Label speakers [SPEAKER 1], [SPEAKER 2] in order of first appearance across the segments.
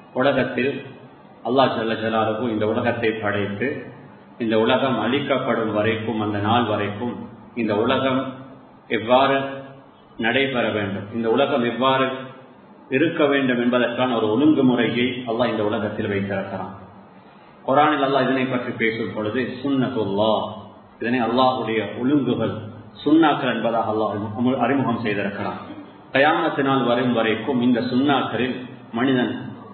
[SPEAKER 1] உலகத்தில் அல்லாஹ் ஜல்ல ஜலாலுஹு இந்த உலகத்தை படைத்து இந்த உலகம் அழிக்கப்படும் வரைக்கும், அந்த நாள் வரைக்கும் இந்த உலகம் எவ்வாறு நடைபெற வேண்டும், இந்த உலகம் எவ்வாறு இருக்க வேண்டும் என்பதற்கான ஒரு ஒழுங்குமுறையை அல்லாஹ் இந்த உலகத்தில் வைத்திருக்கிறான். குர்ஆனில் அல்லாஹ் இதனை பற்றி பேசும் பொழுது சுன்னத்துல்லாஹ், இதனை அல்லாஹுடைய ஒழுங்குகள் சுன்னாக்கள் என்பதாக அல்லாஹ் அறிமுகம் செய்திருக்கிறான். கயாமத்து நாள் வரும் வரைக்கும் இந்த சுன்னாக்களில் மனிதன்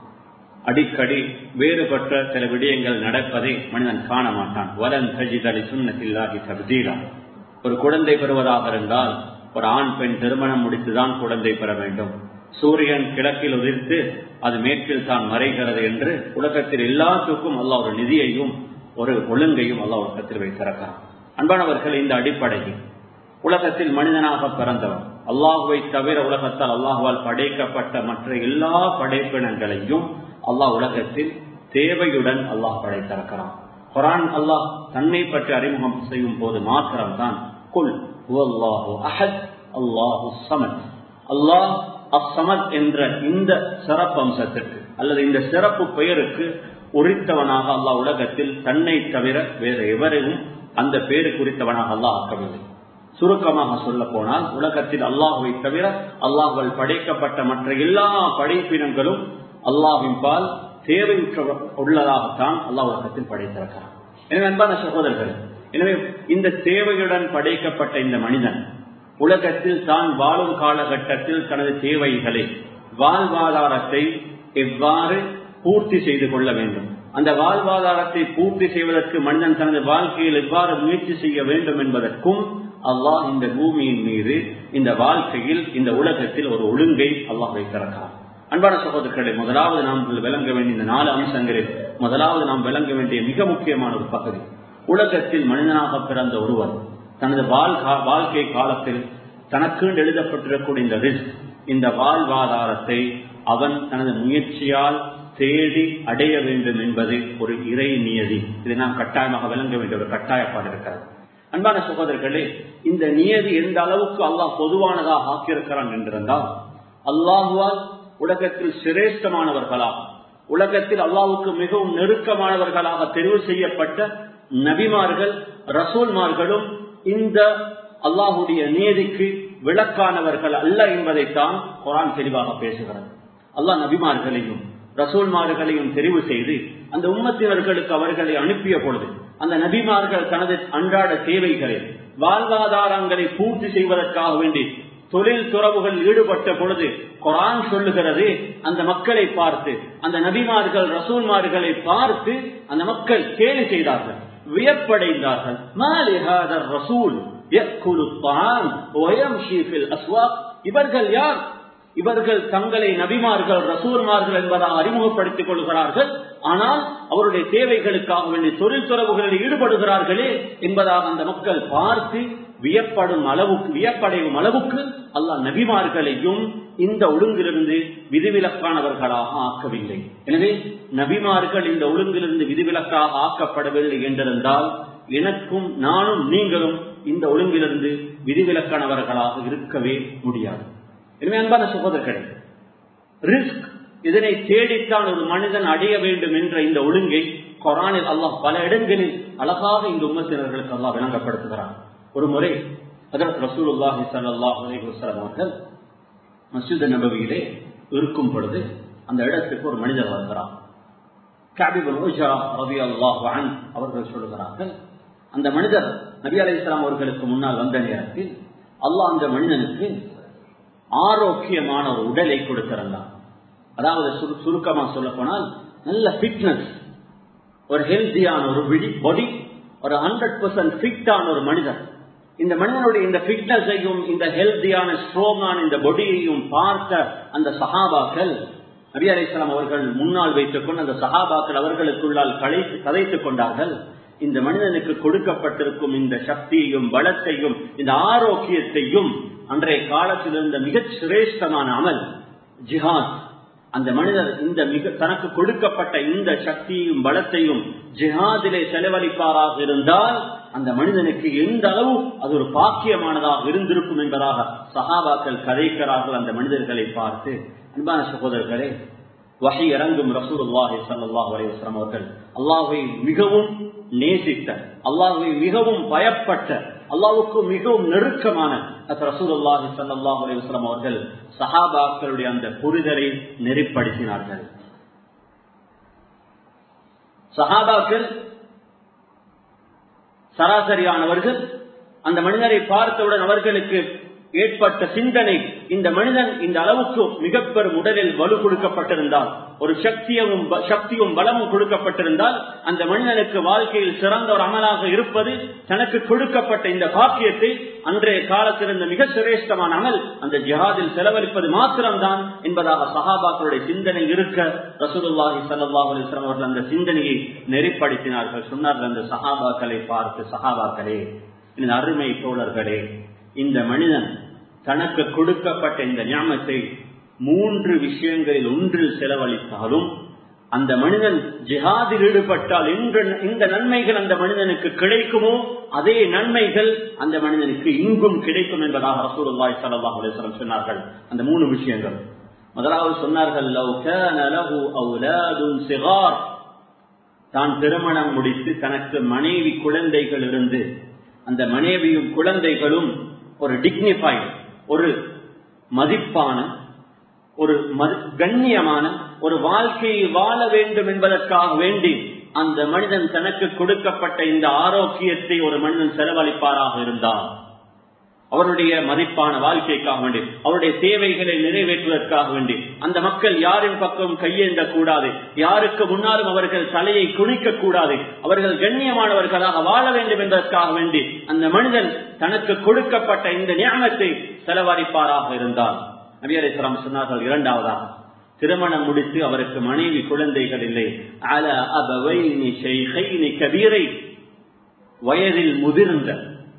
[SPEAKER 1] அடிக்கடி வேறுபட்ட சில விடயங்கள் நடப்பதை மனிதன் காண மாட்டான். வலன் தஜித லிசுன்னத்தில்லாஹி தப்தீலா. ஒரு குழந்தை பெறுவதாக இருந்தால் ஒரு ஆண் பெண் திருமணம் முடித்துதான் குழந்தை பெற வேண்டும். சூரியன் கிழக்கில் உதிர்த்து அது மேற்கில் தான் மறைகிறது என்று உலகத்தில் எல்லாத்துக்கும் அல்லாஹ் ஒரு நிதியையும் ஒரு ஒழுங்கையும் அல்லாஹ் உலகத்தில் வைத்திருக்கிறான். அன்பானவர்கள், இந்த அடிப்படையில் உலகத்தில் மனிதனாக பிறந்தவன் அல்லாஹுவை தவிர உலகத்தால் அல்லாஹுவால் படைக்கப்பட்ட மற்ற எல்லா படைப்பினங்களையும் அல்லாஹ் உலகத்தில் தேவையுடன் அல்லாஹ் படைத்திருக்கிறான். குர்ஆன் அல்லாஹ் தன்னை பற்றி அறிமுகம் செய்யும் போது மாத்திரம்தான் குல் ஹுவல்லாஹு அஹத் அல்லாஹு ஸமத், அல்லாஹ் அஸ்-ஸமத் என்ற இந்த சிறப்பு அம்சத்திற்கு அல்லது இந்த சிறப்பு பெயருக்கு உரித்தவனாக அல்லாஹ் உலகத்தில் தன்னை தவிர வேறு எவரையும் அந்த பேரு குறித்தவனாக அல்லாஹ் ஆக்கவில்லை. சுருக்கமாக சொல்ல போனால் உலகத்தில் அல்லாஹுவை தவிர அல்லாஹ்வால் படைக்கப்பட்ட மற்ற எல்லா படைப்பினங்களும் அல்லாஹ்வின் பால் தேவையுற்ற உள்ளதாகத்தான் அல்லாஹ் உலகத்தில் படைத்திருக்கிறான். எனவே அன்பான சகோதரர்கள், எனவே இந்த தேவையுடன் படைக்கப்பட்ட இந்த மனிதன் உலகத்தில் தான் வாழும் காலகட்டத்தில் தனது தேவைகளை, வாழ்வாதாரத்தை எவ்வாறு பூர்த்தி செய்து கொள்ள வேண்டும், அந்த வாழ்வாதாரத்தை பூர்த்தி செய்வதற்கு மனிதன் தனது வாழ்க்கையில் எவ்வாறு முயற்சி செய்ய வேண்டும் என்பதற்கும் அல்லாஹ் இந்த பூமியின் மீது, இந்த வாழ்க்கையில், இந்த உலகத்தில் ஒரு ஒழுங்கை அல்லாஹ் வைத்திருக்கிறார். அன்பான சகோதரர்களை, முதலாவது நாம் விளங்க வேண்டிய இந்த 4 அம்சங்களில் முதலாவது நாம் விளங்க வேண்டிய மிக முக்கியமான ஒரு பகுதி, உலகத்தில் மனிதனாக பிறந்த ஒருவர் தனது வாழ்க்கை காலத்தில் தனக்கு எழுதப்பட்டிருக்கூடிய இந்த ரிஸ்க், இந்த வாழ்வாதாரத்தை அவன் தனது முயற்சியால் தேடி அடைய வேண்டும் என்பது ஒரு இறை நியதி. இதை நாம் கட்டாயமாக விளங்க வேண்டிய ஒரு கட்டாயப்பாடு இருக்கிறது. அன்பான சகோதரர்களே, இந்த நியதி எந்த அளவுக்கு அல்லாஹ் பொதுவானதாக ஆக்கியிருக்கிறான் என்றிருந்தால், அல்லாஹுவால் உலகத்தில் சிரேஷ்டமானவர்களாக, உலகத்தில் அல்லாஹுக்கு மிகவும் நெருக்கமானவர்களாக தெரிவு செய்யப்பட்ட நபிமார்கள், ரசூல்மார்களும் இந்த அல்லாஹுடைய நியதிக்கு விளக்கானவர்கள் அல்ல என்பதைத்தான் குர்ஆன் தெளிவாக பேசுகிறது. அல்லாஹ் நபிமார்களையும் ரசூல்மார்களையும் தெரிவு செய்து அந்த உம்மத்தினர்களுக்கு அவர்களை அனுப்பிய பொழுது அந்த நபிமார்கள் தனது அன்றாட தேவைகளை, வாழ்வாதாரங்களை பூர்த்தி செய்வதற்காக வேண்டி தொழில் துறவுகள் ஈடுபட்ட பொழுது குர்ஆன் சொல்லுகிறது, அந்த மக்களை பார்த்து, அந்த நபிமார்கள் ரசூல்மார்களை பார்த்து அந்த மக்கள் கேலி செய்தார்கள், வியப்படைந்தார்கள். மாலிஹாதர் ரசூல் யக்குலு த்ஆம் வ யம்ஷி ஃபில் அஸ்வாக். இவர்கள் யார்? இவர்கள் தங்களை நபிமார்கள் ரசூல்மார்கள் என்பதாக அறிமுகப்படுத்திக் கொள்கிறார்கள், ஆனால் அவருடைய தேவைகளுக்காக வேண்டிய தொழில் துறவுகளில் ஈடுபடுகிறார்களே என்பதாக அந்த மக்கள் பார்த்து வியப்படையும் அளவுக்கு அல்லாஹ் நபிமார்களையும் இந்த ஒழுங்கிலிருந்து விதிவிலக்கானவர்களாக ஆக்கவில்லை. எனவே நபிமார்கள் இந்த ஒழுங்கிலிருந்து விதிவிலக்காக ஆக்கப்படவில்லை என்றிருந்தால் எனக்கும் நானும் நீங்களும் இந்த ஒழுங்கிலிருந்து விதிவிலக்கானவர்களாக இருக்கவே முடியாது. எனவே அன்பான சகோதரர்களே, ரிஸ்க், இதனை தேடித்தான் ஒரு மனிதன் அடைய வேண்டும் என்ற இந்த ஒழுங்கை குர்ஆனில் அல்லாஹ் பல இடங்களில் அழகாக இந்த உம்மத்தினர்களுக்கு அல்லாஹ் விளங்கப்படுத்துகிறார். ஒரு முறை ஹஜ்ரத் ரசூலுல்லாஹி ஸல்லல்லாஹு அலைஹி வஸல்லம் அவர்கள் மஸ்ஜித் நபவியிலே இருக்கும் பொழுது அந்த இடத்துக்கு ஒரு மனிதர் வருகிறார். கஅப் இப்னு உஜ்ரா ரலியல்லாஹு அன்ஹு அவர்கள் சொல்கிறார்கள், அந்த மனிதர் நபி அலைஹிஸ்ஸலாம் அவர்களுக்கு முன்னால் வந்த நேரத்தில் அல்லாஹ் அந்த மனிதனுக்கு ஆரோக்கியமான ஒரு உடலை கொடுத்திருந்தார். அதாவது சுருக்கமா சொல்ல போனால் நல்ல ஃபிட்னஸ், ஒரு ஹெல்தியான ஒரு பாடி, ஒரு 100% ஃபிட்டான ஒரு மனிதர். இந்த மனிதனுடைய இந்த ஃபிட்னஸையும் இந்த ஹெல்தியான ஸ்ட்ராங்கான இந்த பாடியையும் பார்த்த அந்த சஹாபாக்கள், நபி அலைஹிஸ்ஸலாம் அவர்கள் முன்னால் வைத்துக் கொண்டு அந்த சஹாபாக்கள் அவர்களுக்குள்ளால் கதைத்துக் கொண்டார்கள், இந்த மனிதனுக்கு கொடுக்கப்பட்டிருக்கும் இந்த சக்தியையும் பலத்தையும் இந்த ஆரோக்கியத்தையும் அன்றைய காலத்தில் இருந்த மிகச் சிரேஷ்டமான அமல் ஜிஹாத். அந்த மனிதர் இந்த தனக்கு கொடுக்கப்பட்ட இந்த சக்தியையும் பலத்தையும் ஜிஹாதிலே செலவழிப்பாராக இருந்தால் அந்த மனிதனுக்கு எந்த அளவு அது ஒரு பாக்கியமானதாக இருந்திருக்கும் என்பதாக சஹாபாக்கள் கதைக்கிறார்கள் அந்த மனிதர்களை பார்த்து. அன்பான சகோதரர்களே, வஹி இறங்கும் ரசூலுல்லாஹி ஸல்லல்லாஹு அலைஹி வஸல்லம் அவர்கள் அல்லாஹ்வை மிகவும் நேசித்த, அல்லாஹ்வை மிகவும் பயப்பட்ட, அல்லாஹ்வுக்கு மிகவும் நெருக்கமான ரசூலுல்லாஹி ஸல்லல்லாஹு அலைஹி வஸல்லம் அவர்கள் சஹாபாக்களுடைய அந்த புரிதலை நெறிப்படுத்தினார்கள். சஹாபாக்கள் சராசரியானவர்கள். அந்த மனிதரை பார்த்தவுடன் அவர்களுக்கு ஏற்பட்ட சிந்தனை, இந்த மனிதன் இந்த அளவுக்கு மிக பெரும் உடலில் வலு கொடுக்கப்பட்டிருந்தால், ஒரு சக்தியும் பலமும் கொடுக்கப்பட்டிருந்தால், அந்த மனிதனுக்கு வாழ்க்கையில் சிறந்த ஒரு அமலாக இருப்பது தனக்கு கொடுக்கப்பட்ட இந்த பாக்கியத்தை அன்றைய காலத்தில் இருந்த மிக சிரேஷ்டமான அமல் அந்த ஜிஹாதில் செலவழிப்பது மாத்திரம்தான் என்பதாக சஹாபாக்களுடைய சிந்தனை இருக்க ரசூலுல்லாஹி ஸல்லல்லாஹு அலைஹி வஸல்லம் அவர்கள் அந்த சிந்தனையை நெறிப்படுத்தினார்கள். சொன்னார்கள், அந்த சஹாபாக்களை பார்த்து, சஹாபாக்களே, இந்த அருமை தோழர்களே, இந்த மனிதன் தனக்கு கொடுக்கப்பட்ட இந்த ஞானத்தை 3 விஷயங்களில் ஒன்றில் செலவழித்தாலும் அந்த மனிதன் ஜிஹாதில் ஈடுபட்டால் இந்த நன்மைகள் அந்த மனிதனுக்கு கிடைக்குமோ அதே நன்மைகள் அந்த மனிதனுக்கு இங்கும் கிடைக்கும் என்பதாக ரசூலுல்லாஹி ஸல்லல்லாஹு அலைஹி வஸல்லம் சொன்னார்கள். அந்த 3 விஷயங்கள். முதலாவது சொன்னார்கள், லவ் கான லஹு அவுலாதுன் சிகார், தான் திருமணம் முடித்து தனக்கு மனைவி குழந்தைகள் இருந்து அந்த மனைவியும் குழந்தைகளும் ஒரு டிக்னிஃபைட், ஒரு மதிப்பான, ஒரு கண்ணியமான ஒரு வாழ்க்கையை வாழ வேண்டும் என்பதற்காக வேண்டி அந்த மனிதன் தனக்கு கொடுக்கப்பட்ட இந்த ஆரோக்கியத்தை ஒரு மனிதன் செலவழிப்பாராக இருந்தால், அவருடைய மதிப்பான வாழ்க்கைக்காக வேண்டி, அவருடைய தேவைகளை நிறைவேற்றுவதற்காக வேண்டி, அந்த மக்கள் யாரின் பக்கம் கையேந்த கூடாது, யாருக்கு முன்னாலும் அவர்கள் தலையை குனிக்க கூடாது, அவர்கள் கண்ணியமானவர்களாக வாழ வேண்டும் என்பதற்காக வேண்டி அந்த மனிதன் தனக்கு கொடுக்கப்பட்ட இந்த ஞானத்தை செலவழிப்பாராக இருந்தால், நபி அலைஹிஸ்ஸலாம் சொன்னார்கள், இரண்டாவதாக திருமணம் முடித்து அவருக்கு மனைவி குழந்தைகள் இல்லை, அல அபவைனி ஷைகைனி கபீரை, வயதில் முதிர்ந்த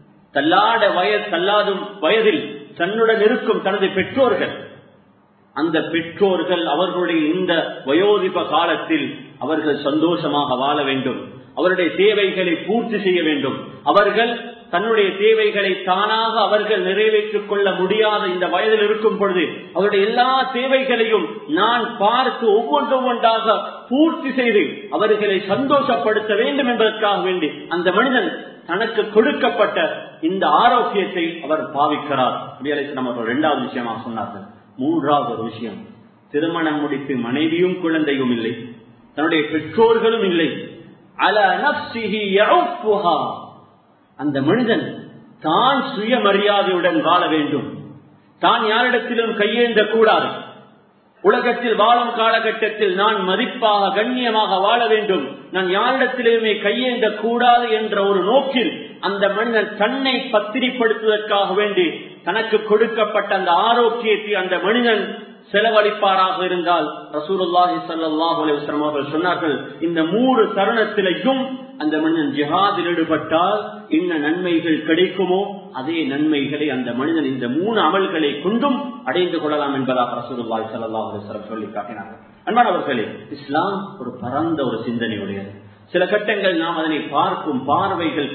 [SPEAKER 1] தள்ளாடும் வயதில் தன்னுடன் இருக்கும் தனது பெற்றோர்கள், அந்த பெற்றோர்கள் அவர்களுடைய இந்த வயோதிப காலத்தில் அவர்கள் சந்தோஷமாக வாழ வேண்டும், அவருடைய தேவைகளை பூர்த்தி செய்ய வேண்டும். அவர்கள் தன்னுடைய தேவைகளை தானாக அவர்கள் நிறைவேற்றிக் கொள்ள முடியாத இந்த வயதில் இருக்கும் பொழுது அவருடைய எல்லா தேவைகளையும் நான் பார்த்து ஒவ்வொன்றாக பூர்த்தி செய்து அவர்களை சந்தோஷப்படுத்த வேண்டும் என்பதற்காக வேண்டி அந்த மனிதன் தனக்கு கொடுக்கப்பட்ட இந்த ஆரோக்கியத்தை அவர் பாவிக்கிறார். அவர்கள் இரண்டாவது விஷயமாக சொன்னார்கள். மூன்றாவது ஒரு விஷயம், திருமணம் முடித்து மனைவியும் குழந்தையும் இல்லை, தன்னுடைய பெற்றோர்களும் இல்லை, அல நஃப்ஸிஹி யஉஃபுஹா, அந்த மனிதன் தான் சுயமரியாதையுடன் வாழ வேண்டும், தான் யாரிடத்திலும் கையேந்த கூடாது, உலகத்தில் வாழும் காலகட்டத்தில் நான் மதிப்பாக கண்ணியமாக வாழ வேண்டும், நான் யாரிடத்திலுமே கையேந்த கூடாது என்ற ஒரு நோக்கில் அந்த மனிதன் தன்னை பத்திரிப்படுத்துவதற்காக வேண்டி தனக்கு கொடுக்கப்பட்ட அந்த ஆரோக்கியத்தை அந்த மனிதன் செலவழிப்பாராக இருந்தால் ரசூலுல்லாஹி ஸல்லல்லாஹு அலைஹி வஸல்லம் அவர்கள் சொன்னார்கள், இந்த 3 தருணத்திலையும் அந்த மனிதன் ஜிஹாதில் ஈடுபட்டால் என்ன நன்மைகள் கிடைக்குமோ அதே நன்மைகளை அந்த மனிதன் இந்த 3 அமல்களை கொண்டும் அடைந்து கொள்ளலாம் என்பதாக ரசூலுல்லாஹி ஸல்லல்லாஹு அலைஹி வஸல்லம் சொல்லி காட்டினார்கள். அன்பானவர்களே, இஸ்லாம் ஒரு பரந்த ஒரு சிந்தனையுடையது. சில கட்டங்கள் நாம் அதனை பார்க்கும் பார்வைகள்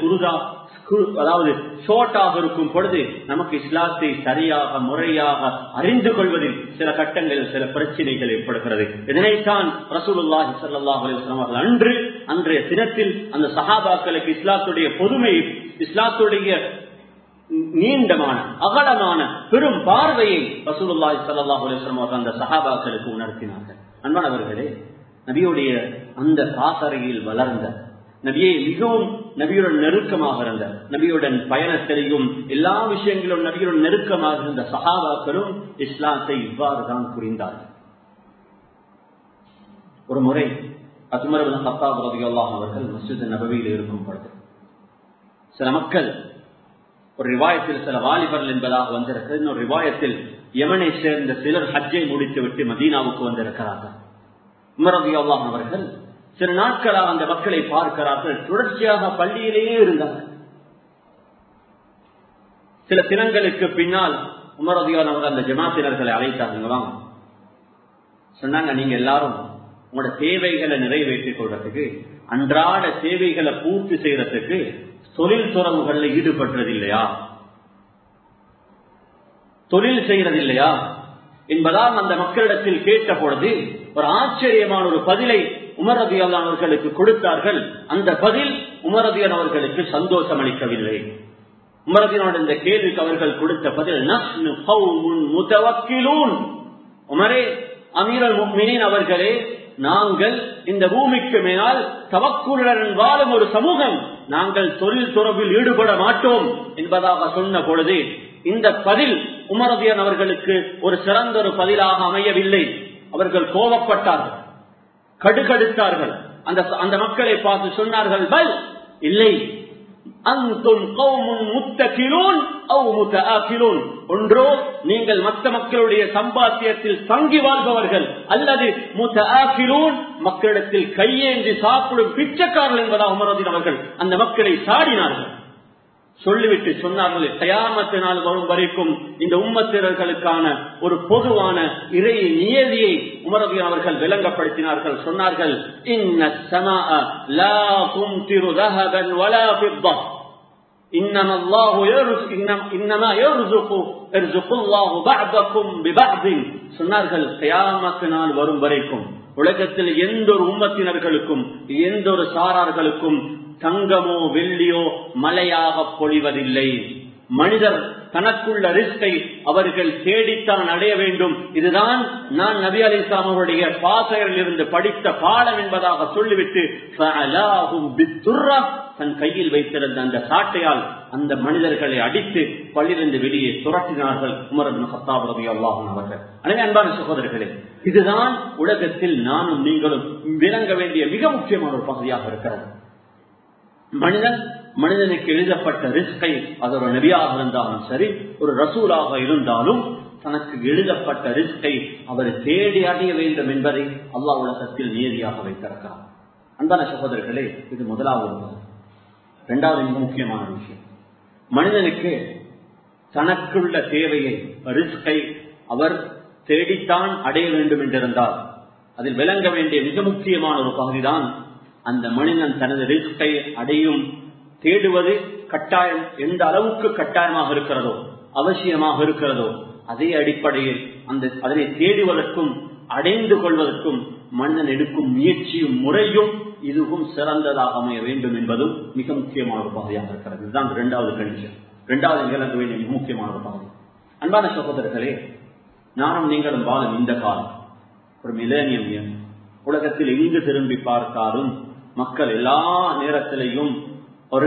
[SPEAKER 1] அதாவது ஷார்ட்டாக இருக்கும் பொழுது நமக்கு இஸ்லாத்தை சரியாக முறையாக அறிந்து கொள்வதில் சில கட்டங்களில் சில பிரச்சனைகள் ஏற்படுகிறது. இதனைத்தான் ரசூலுல்லாஹி ஸல்லல்லாஹு அலைஹி வஸல்லம் அன்றைய தினத்தில் அந்த சஹாபாக்களுக்கு இஸ்லாத்துடைய பொதுமை, இஸ்லாத்துடைய நீண்டமான அகலமான பெரும் பார்வையை ரசூலுல்லாஹி ஸல்லல்லாஹு அலைஹி வஸல்லம் அந்த சஹாபாக்களுக்கு உணர்த்தினார்கள். அன்பானவர்களே, நபியுடைய அந்த பாசறையில் வளர்ந்த, நபியை மிகவும் நபியுடன் நெருக்கமாக இருந்த, நபியுடன் பயணத்திலையும் எல்லா விஷயங்களும் நபியுடன் நெருக்கமாக இருந்த சஹாபாக்களும் இஸ்லாத்தை இவ்வாறு தான் புரிந்தார்கள். ஒரு முறை உமர் இப்னு கத்தாப் ரலியல்லாஹு அவர்கள் மஸ்ஜித் நபவியில் இருக்கும் பொழுது சில மக்கள், ஒரு ரிவாயத்தில் சில வாலிபர்கள் என்பதாக வந்திருக்கிறது, இன்னொரு ரிவாயத்தில் யமனை சேர்ந்த சிலர் ஹஜ்ஜை முடித்துவிட்டு மதீனாவுக்கு வந்திருக்கிறார்கள். உமர் ரலியல்லாஹு அவர்கள் சில நாட்களாக அந்த மக்களை பார்க்கிறார்கள், தொடர்ச்சியாக பள்ளியிலேயே இருந்தார்கள். சில தினங்களுக்கு பின்னால் உமர் ரலியல்லாஹு அவர்கள் அந்த ஜமாத்தினர்களை அழைத்தாங்க. வாங்க, சொன்னாங்க, நீங்க எல்லாரும் உங்களோட தேவைகளை நிறைவேற்றிக் கொள்றதுக்கு, அன்றாட தேவைகளை பூர்த்தி செய்யறதுக்கு தொழில் துறவுகள்ல ஈடுபடுறது இல்லையா, தொழில் செய்யறது இல்லையா என்பதால் அந்த மக்களிடத்தில் கேட்ட பொழுது ஒரு ஆச்சரியமான ஒரு பதிலை உமர் ரலியல்லாஹு அவர்களுக்கு கொடுத்தார்கள். அந்த பதில் உமர் ரலியல்லாஹு அவர்களுக்கு சந்தோஷம் அளிக்கவில்லை. உமர் ரலியல்லாஹு இந்த கேள்விக்கு அவர்கள் கொடுத்த பதில், நஹ்னு கௌமுன் முதவக்கிலூன். உமரே, அமீருல் முஃமினீன் அவர்களே, நாங்கள் இந்த பூமிக்கு மேலால் தவக்குலுடன் வாழும் ஒரு சமூகம், நாங்கள் தொழில் துறவில் ஈடுபட மாட்டோம் என்பதாக சொன்ன பொழுது இந்த பதில் உமர் ரலியல்லாஹு அவர்களுக்கு ஒரு சிறந்த ஒரு பதிலாக அமையவில்லை. அவர்கள் கோபப்பட்டார்கள், கடுகடுத்தார்கள். அந்த மக்களை பார்த்து சொன்னார்கள், பல் இல்லை, அன்தும் கௌமுன் முத்தகிலூன் அவ் முதஆகிலூன். ஒன்றோ நீங்கள் மற்ற மக்களுடைய சம்பாத்தியத்தில் தங்கி வாழ்பவர்கள், அல்லது முதஆகிலூன் மக்களிடத்தில் கையேந்தி சாப்பிடும் பிச்சைக்காரர்கள் என்பதாக உமர் ரலியல்லாஹு அவர்கள் அந்த மக்களை சாடினார்கள். சொல்லிவிட்டு சொன்னார்கள், கியாமத் நாள் வரும் வரைக்கும் இந்த உம்மத்தினர்களுக்கான ஒரு பொதுவான இறை நியதியை உமர் ரலியல்லாஹு அவர்கள் விளங்கப்படுத்தினார்கள். சொன்னார்கள், இன்னஸ் ஸமாஅ லா தும்திரு ذهبا ولا فضة انما الله يرزق الله بعضكم ببعض. சொன்னார்கள், கியாமத் நாள் வரும் வரைக்கும் உலகத்தில் எந்த ஒரு உம்மத்தினர்களுக்கும் எந்த ஒரு சாரார்களுக்கும் தங்கமோ வெள்ளியோ மலையாக பொழிவதில்லை. மனிதர் தனக்குள்ள ரிஸ்கை அவர்கள் தேடித்தான் அடைய வேண்டும். இதுதான் நான் நபி அலைஹிஸ்ஸலாம் அவருடைய பாசையில் இருந்து படித்த பாடம் என்பதாக சொல்லிவிட்டு தன் கையில் வைத்திருந்த அந்த சாட்டையால் அந்த மனிதர்களை அடித்து பள்ளியிலிருந்து வெளியே துரட்டினார்கள் உமர் இப்னு கத்தாப் ரலியல்லாஹு அன்ஹு அவர்கள். எனவே அன்பான சகோதரர்களே, இதுதான் உலகத்தில் நானும் நீங்களும் விளங்க வேண்டிய மிக முக்கியமான ஒரு பகுதியாக இருக்கிறது. மனிதனுக்கு எழுதப்பட்ட ரிஸ்கை, அது ஒரு நபியாக இருந்தாலும் சரி, ஒரு ரசூலாக இருந்தாலும், தனக்கு எழுதப்பட்ட ரிஸ்கை அவர் தேடி அடைய வேண்டும் என்பதை அல்லாஹ் உலகத்தில் நியதியாக வைத்திருக்கிறார். அன்பான சகோதரர்களே, இது முதலாவது. இரண்டாவது மிக முக்கியமான விஷயம், மனிதனுக்கு தனக்குள்ள தேவையை, ரிஸ்கை அவர் தேடித்தான் அடைய வேண்டும் என்றிருந்தால் அதில் விளங்க வேண்டிய மிக முக்கியமான ஒரு பகுதிதான், அந்த மனிதன் தனது ரிஸ்கை அடையும் தேடுவது கட்டாயம் எந்த அளவுக்கு கட்டாயமாக இருக்கிறதோ, அவசியமாக இருக்கிறதோ, அதே அடிப்படையில் அதனை தேடுவதற்கும் அடைந்து கொள்வதற்கும் மனிதன் எடுக்கும் முயற்சியும் முறையும் இதுவும் சிறந்ததாக அமைய வேண்டும் என்பதும் மிக முக்கியமான ஒரு பகுதியாக இருக்கிறது. இதுதான் இரண்டாவது கண்டிஷன், இரண்டாவது விளங்க வேண்டிய மிக முக்கியமான ஒரு பகுதி. அன்பான சகோதரர்களே, நானும் நீங்களும் வாழும் இந்த காலம் ஒரு மிலேனியம். உலகத்தில் எங்கு திரும்பி பார்த்தாலும் மக்கள் எல்லா நேரத்திலையும் ஒரு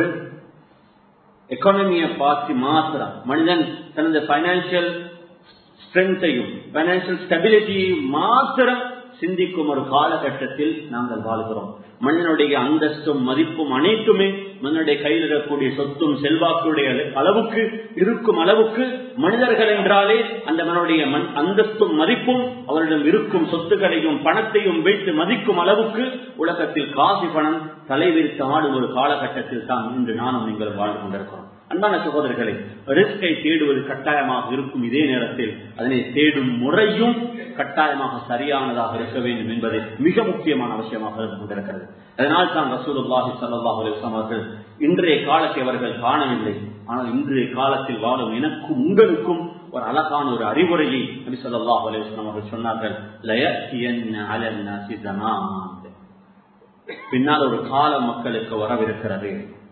[SPEAKER 1] எக்கானமியை பார்த்து மாத்திரம் மனிதன் தனது பைனான்சியல் ஸ்ட்ரென்த்தையும் பைனான்சியல் ஸ்டெபிலிட்டியையும் மாத்திரம் சிந்திக்கும் ஒரு காலகட்டத்தில் நாங்கள் வாழ்கிறோம். மனிதனுடைய அந்தஸ்தும் மதிப்பும் அனைத்துமே மனிதனுடைய கையில் இருக்கக்கூடிய சொத்தும் செல்வாக்குடைய அளவுக்கு இருக்கும் அளவுக்கு மனிதர்கள் என்றாலே அந்த மனிதனுடைய அந்தஸ்தும் மதிப்பும் அவரிடம் இருக்கும் சொத்துக்களையும் பணத்தையும் வைத்து மதிக்கும் அளவுக்கு உலகத்தில் காசு பணம் தலைவிரித்து ஆடும் ஒரு காலகட்டத்தில் தான் இன்று நானும் நீங்கள் வாழ்ந்து கொண்டிருக்கிறோம். அன்பான சகோதரர்களை, ரிஸ்கை தேடுவது கட்டாயமாக இருக்கும். இதே நேரத்தில் அதனை தேடும் முறையும் கட்டாயமாக சரியானதாக இருக்க வேண்டும் என்பது மிக முக்கியமான அவசியமாக இருந்து கொண்டிருக்கிறது. அதனால் தான் ரசூலுல்லாஹி ஸல்லல்லாஹு அலைஹி வஸல்லம் அவர்கள் இன்றைய காலத்தை அவர்கள் காணவில்லை, ஆனால் இன்றைய காலத்தில் வாழும் எனக்கும் உங்களுக்கும் ஒரு அழகான ஒரு அறிவுரையை நபி ஸல்லல்லாஹு அலைஹி வஸல்லம் அவர்கள் சொன்னார்கள். லயத்தியன்ன அலன் நாஸி ஸமான், பின்னால் ஒரு காலம் மக்களுக்கு வரவிருக்கிறது.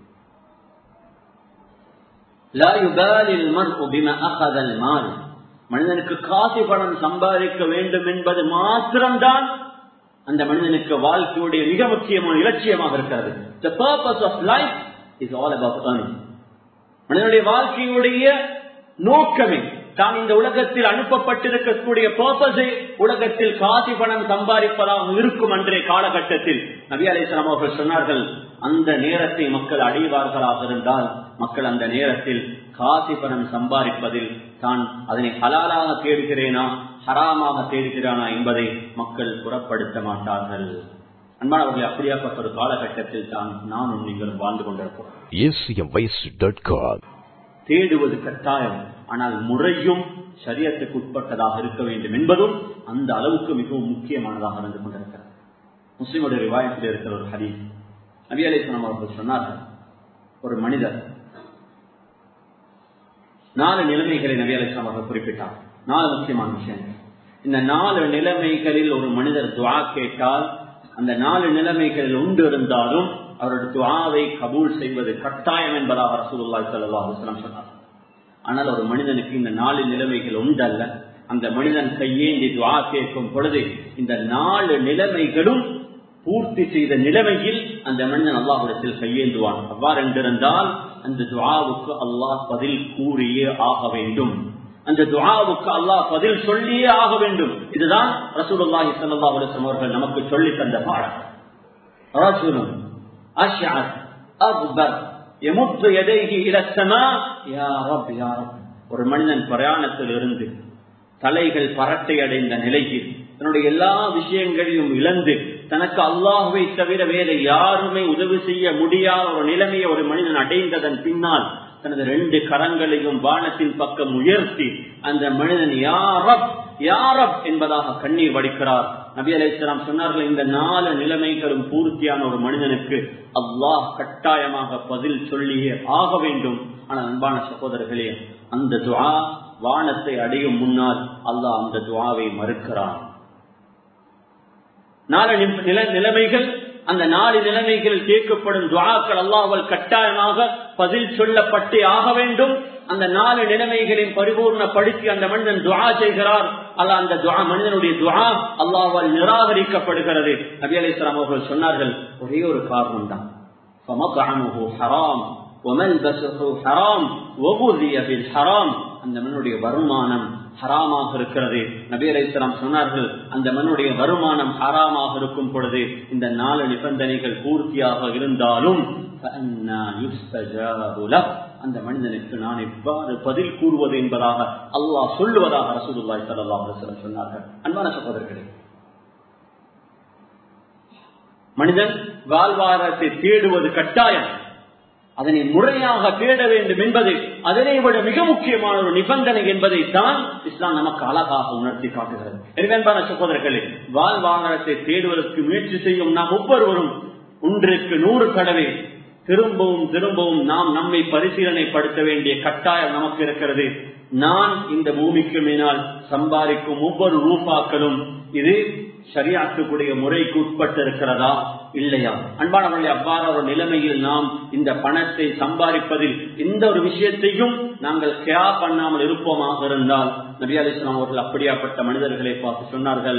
[SPEAKER 1] லா யுபாலில் மர்உ பிமா அகதல் மால், மனிதனுக்கு காசு பணம் சம்பாதிக்க வேண்டும் என்பது மாத்திரம்தான் அந்த மனிதனுக்கு வாழ்க்கையுடைய மிக முக்கியமான இலட்சியமாக இருக்கிறது. The purpose of life is all about earning. மனிதனுடைய வாழ்க்கையுடைய நோக்கமே, தான் இந்த உலகத்தில் அனுப்பப்பட்டிருக்கக்கூடிய பர்பஸை உலகத்தில் காசு பணம் சம்பாதிப்பதாக இருக்கும். அன்றைய காலகட்டத்தில் நபி அலைஹிஸ்ஸலாம் அவர்கள் சொன்னார்கள், அந்த நேரத்தை மக்கள் அடைவார்களாக இருந்தால் மக்கள் அந்த நேரத்தில் காசு பணம் சம்பாதிப்பதில் தான் அதனை ஹலாலாக தேடுகிறேனா ஹராமாக தேடுகிறானா என்பதை மக்கள் புறப்படுத்த மாட்டார்கள். அன்பானவர்களே, அப்படியாப்பட்ட ஒரு காலகட்டத்தில் தான் நானும் நீங்கள் வாழ்ந்து கொண்டிருக்கிறோம். தேடுவது கட்டாயம், ஆனால் முறையும் ஷரியத்துக்கு உட்பட்டதாக இருக்க வேண்டும் என்பதும் அந்த அளவுக்கு மிகவும் முக்கியமானதாக இருந்து கொண்டிருக்கிறது. முஸ்லிமுடைய ரிவாயத்தில் இருக்கிற ஒரு ஹதீஸ், நபி அலைஹிஸ்ஸலாம் அவர்கள் சொன்னார்கள், ஒரு மனிதர் 4 நிலைமைகளை நபி அலைஹிஸ்ஸலாம் அவர்கள் குறிப்பிட்டார். 4 முக்கியமான விஷயங்கள். இந்த 4 நிலைமைகளில் ஒரு மனிதர் துஆ கேட்டால் அந்த 4 நிலைமைகளில் ஒன்று இருந்தாலும் அவருடைய துஆவை கபூல் செய்வது கட்டாயம் என்பதாக ரசூலுல்லாஹி ஸல்லல்லாஹு அலைஹி வஸல்லம் சொன்னார். ஆனால் ஒரு மனிதனுக்கு இந்த 4 நிலைமைகள் உண்டல்ல. அந்த மனிதன் கையேந்தி துஆ கேட்கும் பொழுது இந்த 4 நிலைமைகளும் பூர்த்தி செய்த நிலைமையில் அந்த மனிதன் அல்லாஹ்விடத்தில் கையேந்துவான். அவ்வாறு என்றிருந்தால் அந்த துஆவுக்கு அல்லாஹ் பதில் கூறியே ஆக வேண்டும். அந்த துஆவுக்கு அல்லாஹ் பதில் சொல்லியே ஆக வேண்டும். இதுதான் ரசூலுல்லாஹி ஸல்லல்லாஹு அலைஹி வஸல்லம் அவர்கள் நமக்கு சொல்லி தந்த பாடம். ரஜுலுன் அஷ்அர் அக்பர் யமுத்து யதைஹி இலா ஸமா யா ரப் யா ரப். ஒரு மனிதன் பிரயாணத்தில் இருந்து தலைகள் பரட்டை அடைந்த நிலையில் தன்னுடைய எல்லா விஷயங்களையும் இழந்து தனக்கு அல்லாஹ்வை தவிர வேறு யாருமே உதவி செய்ய முடியாத ஒரு நிலைமையை ஒரு மனிதன் அடைந்ததன் பின்னால் தனது 2 கரங்களையும் வானத்தின் பக்கம் உயர்த்தி அந்த மனிதன் யா ரப் யா ரப் என்பதாக கண்ணீர் வடிக்கிறார். நபி அலைஹிஸ்ஸலாம் சொன்னார்கள், இந்த 4 நிலைமைகளும் பூர்த்தியான ஒரு மனிதனுக்கு அல்லாஹ் கட்டாயமாக பதில் சொல்லியே ஆக வேண்டும். ஆனால் அன்பான சகோதரர்களே, அந்த துஆ வானத்தை அடையும் முன்னால் அல்லாஹ் அந்த துஆவை மறுக்கிறான். 4 நிலைமைகள், அந்த 4 நிலைமைகளில் கேட்கப்படும் துஆக்கள் அல்லாஹ்வால் கட்டாயமாக பதில் சொல்லப்பட்டே ஆக வேண்டும். அந்த 4 நிலைமைகளையும் பரிபூர்ணப்படுத்தி அந்த மனிதன் துஆ செய்கிறார். அல்லாஹ் அந்த துஆ, மனிதனுடைய துஆ அல்லாஹ்வால் நிராகரிக்கப்படுகிறது. நபி அலைஹிஸ்ஸலாம் அவர்கள் சொன்னார்கள், ஒரே ஒரு காரணம் தான், ஃபமத்அமுஹு ஹராம் வமல்பஸுஹு ஹராம் வகுதிய பில் ஹராம். அந்த மனிதனுடைய வருமானம் ஹராமாக இருக்கிறது. நபி அலைஹிஸ்ஸலாம் சொன்னார்கள், அந்த மனிதனுடைய வருமானம் ஹராமாக இருக்கும் பொழுது இந்த 4 நிபந்தனைகள் பூர்த்தியாக இருந்தாலும் அந்த மனிதனுக்கு நான் எவ்வாறு பதில் கூறுவது என்பதாக அல்லாஹ் சொல்லுவதாக ரசூலுல்லாஹி ஸல்லல்லாஹு அலைஹி வஸல்லம் சொன்னார்கள். அன்பான சகோதரர்களே, மனிதன் வாழ்வாதாரத்தை தேடுவது கட்டாயம். அதனை முறையாக தேட வேண்டும் என்பது அதனை விட மிக முக்கியமான ஒரு நிபந்தனை என்பதை தான் இஸ்லாம் நமக்கு அழகாக உணர்த்தி காட்டுகிறது. எனவே அன்பான சகோதரர்களே, வாழ்வாதாரத்தை தேடுவதற்கு முயற்சி செய்யும் நாம் ஒவ்வொருவரும் 1க்கு 100 தடவை திரும்பவும் திரும்பவும் நாம் நம்மை பரிசீலனைப்படுத்த வேண்டிய கட்டாயம் நமக்கு இருக்கிறது. நான் இந்த பூமிக்கு மேனால் சம்பாதிக்கும் ஒவ்வொரு ரூபாக்களும் இது ஷரியத்துக்குடைய முறைக்கு உட்பட்டு இருக்கிறதா இல்லையா? அன்பானவர்களே, அவ்வாறு ஒரு நிலைமையில் நாம் இந்த பணத்தை சம்பாதிப்பதில் எந்த ஒரு விஷயத்தையும் நாங்கள் கேயா பண்ணாமல் இருப்போமாக இருந்தால் நபி அலைஹிஸ்ஸலாம் அவர்கள் அப்படியாப்பட்ட மனிதர்களை பார்த்து சொன்னார்கள்,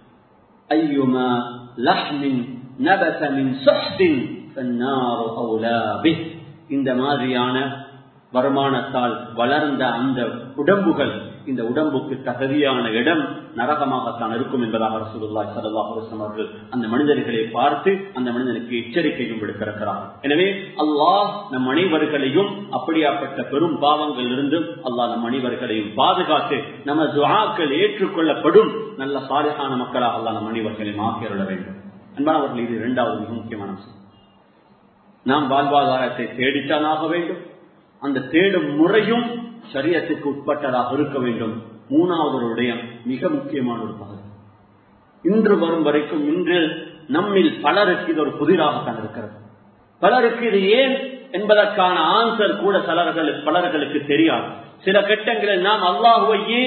[SPEAKER 1] ஐயுமா லஹ்மின் நபத மின் சுஹ்தின் ஃபன்னாரு அவுலா பிஹ். இந்த மாதிரியான வருமானத்தால் வளர்ந்த அந்த உடம்புகள், இந்த உடம்புக்கு தகுதியான இடம் நரகமாகத்தான் இருக்கும் என்பதாக ரசூலுல்லாஹி ஸல்லல்லாஹு அலைஹி வஸல்லம் அவர்கள் அந்த மனிதர்களை பார்த்து அந்த மனிதனுக்கு எச்சரிக்கையும் விடுக்கிறார். எனவே அல்லாஹ் நம் அனைவர்களையும் அப்படியாப்பட்ட பெரும் பாவங்கள் இருந்து அல்லாஹ் நம் அனைவர்களையும் பாதுகாத்து நம்ம துஆக்கள் ஏற்றுக்கொள்ளப்படும் நல்ல சாலிஹான மக்களாக அல்லாஹ் நம் அனைவர்களையும் ஆக்கியருள வேண்டும். அன்பானவர்கள், இது 2வது மிக முக்கியமான அம்சம். நாம் வாழ்வாதாரத்தை தேடித்தானாக வேண்டும். அந்த தேடும் முறையும் ஷரியத்துக்கு உட்பட்டதாக இருக்க வேண்டும். 3வது மிக முக்கியமான ஒரு பகுதி, இன்று வரும் வரைக்கும் இன்று நம்மில் பலருக்கு இது ஒரு புதிராகத்தான் இருக்கிறது. பலருக்கு இது ஏன் என்பதற்கான ஆன்சர் கூட பலர்களுக்கு தெரியாது. சில கட்டங்களில் நாம் அல்லாஹுவையே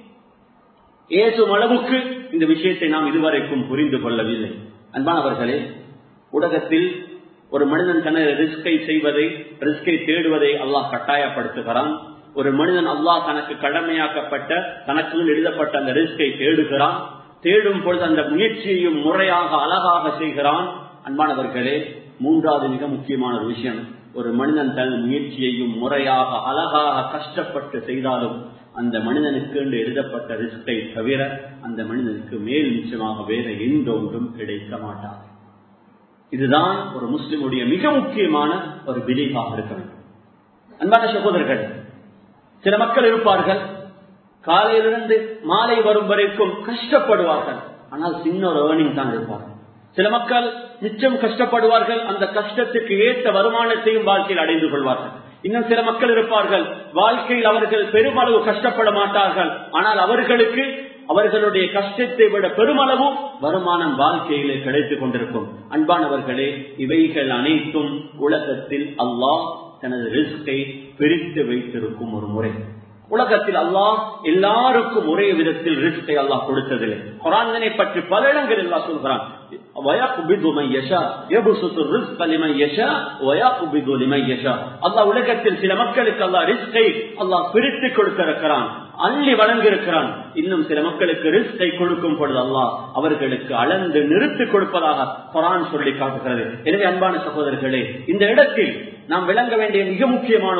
[SPEAKER 1] ஏசும் அளவுக்கு இந்த விஷயத்தை நாம் இதுவரைக்கும் புரிந்து கொள்ளவில்லை. அன்பானவர்களே, உலகத்தில் ஒரு மனிதன் தனது ரிஸ்கை தேடுவதை அல்லாஹ் கட்டாயப்படுத்துகிறான். ஒரு மனிதன் அல்லாஹ் தனக்கு கடமையாக்கப்பட்ட, தனக்கு எழுதப்பட்ட அந்த ரிஸ்கை தேடுகிறான். தேடும் பொழுது அந்த முயற்சியையும் முறையாக அழகாக செய்கிறான். அன்பானவர்களே, 3வது மிக முக்கியமான ஒரு விஷயம், ஒரு மனிதன் தன் முயற்சியையும் முறையாக அழகாக கஷ்டப்பட்டு செய்தாலும் அந்த மனிதனுக்கு என்று எழுதப்பட்ட ரிஸ்கை தவிர அந்த மனிதனுக்கு மேல் நிச்சயமாக வேற எந்த ஒன்றும் கிடைக்க மாட்டார். இதுதான் ஒரு முஸ்லிமுடைய மிக முக்கியமான ஒரு பிலீஃபாக இருக்க வேண்டும். அன்பான சகோதரர்கள், சில மக்கள் இருப்பார்கள், காலையிலிருந்து மாலை வரும் வரைக்கும் கஷ்டப்படுவார்கள், ஆனால் சின்ன ஒரு ஏர்னிங் தான் இருப்பார்கள். சில மக்கள் நிச்சயம் கஷ்டப்படுவார்கள், அந்த கஷ்டத்துக்கு ஏற்ற வருமானத்தையும் வாழ்க்கையில் அடைந்து கொள்வார்கள். இன்னும் சில மக்கள் இருப்பார்கள், வாழ்க்கையில் அவர்கள் பெருமளவு கஷ்டப்பட மாட்டார்கள், ஆனால் அவர்களுக்கு அவர்களுடைய கஷ்டத்தை விட பெருமளவு வருமானம் வாழ்க்கையிலே கிடைத்துக் கொண்டிருக்கும். அன்பானவர்களே, இவைகள் அனைத்தும் உலகத்தில் அல்லாஹ் தனது ரிஸ்கை பிரித்து வைத்திருக்கும் ஒரு முறை. உலகத்தில் அல்லாஹ் எல்லாருக்கும் ஒரே விதத்தில் ரிஸ்கை அல்லாஹ் கொடுத்ததில்லை. குர்ஆனை பற்றி பல இடங்களில் அல்லாஹ் சொல்கிறான், அல்லாஹ் உலகத்தில் சில மக்களுக்கு அல்லாஹ் ரிஸ்கை அல்லாஹ் பிரித்து கொடுத்திருக்கிறான், அள்ளி வழங்கியிருக்கிறான். இன்னும் சில மக்களுக்கு ரிஸ்கை கொடுக்கும் பொழுது அல்லாஹ் அவர்களுக்கு அளந்து நிறுத்தி கொடுப்பதாக குர்ஆன் சொல்லி காட்டுகிறது. எனவே அன்பான சகோதரர்களே, இந்த இடத்தில் நாம் விளங்க வேண்டிய மிக முக்கியமான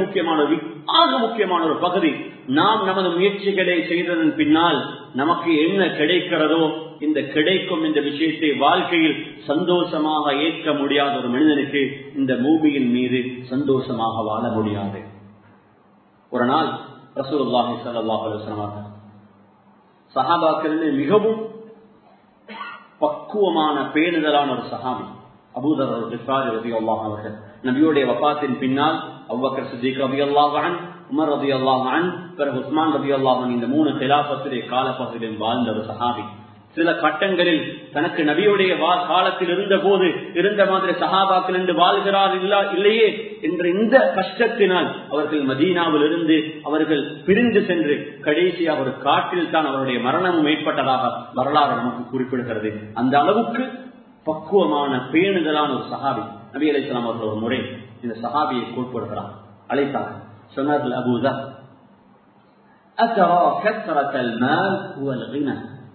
[SPEAKER 1] ஒரு பகுதி, நாம் நமது முயற்சிகளை செய்ததன் பின்னால் நமக்கு என்ன கிடைக்கிறதோ இந்த கிடைக்கும் இந்த விஷயத்தை வாழ்க்கையில் சந்தோஷமாக ஏற்க முடியாத ஒரு மனிதனுக்கு இந்த பூமியின் மீது சந்தோஷமாக வாழ முடியாது. ஒரு நாள் ரசூலுல்லாஹி ஸல்லல்லாஹு அலைஹி வஸல்லம் சஹாபாக்களில் மிகவும் பக்குவமான பேணுதலான ஒரு சஹாபி அபூதர் அல்-கிஃபாரி ரலியல்லாஹு அவர்கள் நபியுடைய வஃபாத்தின் பின்னால் அபூபக்கர் சித்திக் ரலியல்லாஹு அன்ஹு, உமர் ரலியல்லாஹு அன்ஹு, பிறகு உஸ்மான் ரலியல்லாஹு அன்ஹு, இந்த 3 খিলাফத்துடைய காலப்பகுதியில் வாழ்ந்த ஒரு சஹாபி. சில கட்டங்களில் தனக்கு நபியுடைய காலத்தில் இருந்த போது இருந்த மாதிரி சஹாபாக்கள் என்று வாழ்கிறார் இல்லையே என்ற இந்த கஷ்டத்தினால் அவர்கள் மதீனாவில் இருந்து அவர்கள் பிரிந்து சென்று கடைசியாக ஒரு காட்டில் தான் அவருடைய மரணமும் ஏற்பட்டதாக வரலாறு நமக்கு குறிப்பிடுகிறது. அந்த அளவுக்கு பக்குவமான பேணுதலான ஒரு சஹாபி. நபி அலைஹிஸ்ஸலாம் அவர்கள் ஒரு முறை இந்த சஹாபியை கூப்பிடுகிறார், அழைத்தார். சொன்னார்கள், அபூதர், அத்தரா கத்ரத்தல் மால் ஹுவல் கினா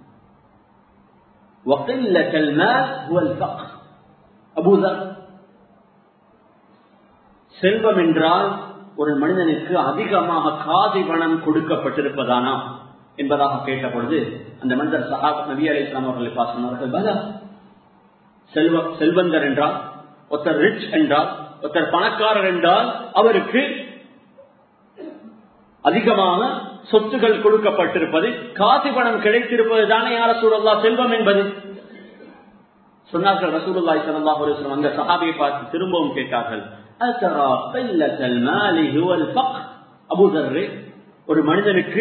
[SPEAKER 1] وقلة المال هو الفقر. அபூதர், செல்வம் என்றால் ஒரு மனிதனுக்கு அதிகமாக காதி பணம் கொடுக்கப்பட்டிருப்பதானா என்பதாக கேட்ட பொழுது அந்த மனிதர் சஹாபா நபி அலைஹிஸ்ஸலாம் அவர்களை பார்த்து சொன்னார்கள், பலா, செல்வந்தர் என்றால், ஒருத்தர் ரிச் என்றால், ஒருத்தர் பணக்காரர் என்றால் அவருக்கு அதிகமான சொத்துகள் கொடுக்கப்பட்டிருப்பது, காசி பணம் கிடைத்திருப்பது தானே யா ரசூலுல்லாஹ் செல்வம் என்பது. சொன்னார்கள் ரசூலுல்லாஹி ஸல்லல்லாஹு அலைஹி வஸல்லம் அந்த சஹாபியை பார்த்து திரும்பவும் கேட்டார்கள், அத்தரா qillatal mali huwa al-faqr. அபூதர், ஒரு மனிதனுக்கு